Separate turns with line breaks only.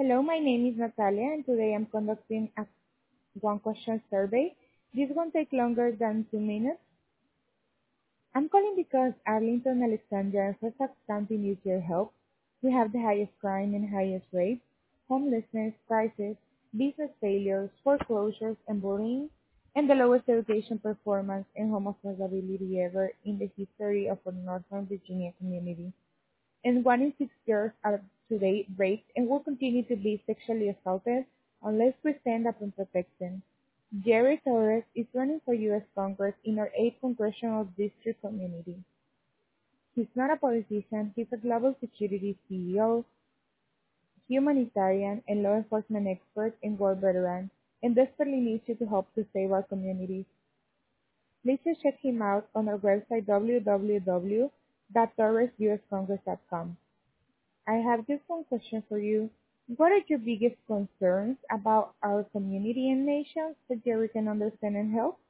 Hello, my name is Natalia, and today I'm conducting a one question survey. This won't take longer than 2 minutes. I'm calling because Arlington, Alexandria, and Fairfax County needs your help. We have the highest crime and highest rates, homelessness, crisis, business failures, foreclosures, and bullying, and the lowest education performance and home affordability ever in the history of our Northern Virginia community. And 1 in 6 girls are today raped and will continue to be sexually assaulted unless we stand up and protect them. Jerry Torres is running for U.S. Congress in our 8th Congressional District community. He's not a politician, he's a global security CEO, humanitarian, and law enforcement expert and war veteran, and desperately needs you to help to save our communities. Please just check him out on our website www.torresuscongress.com. I have just one question for you. What are your biggest concerns about our community and nation that Jerry can understand and help?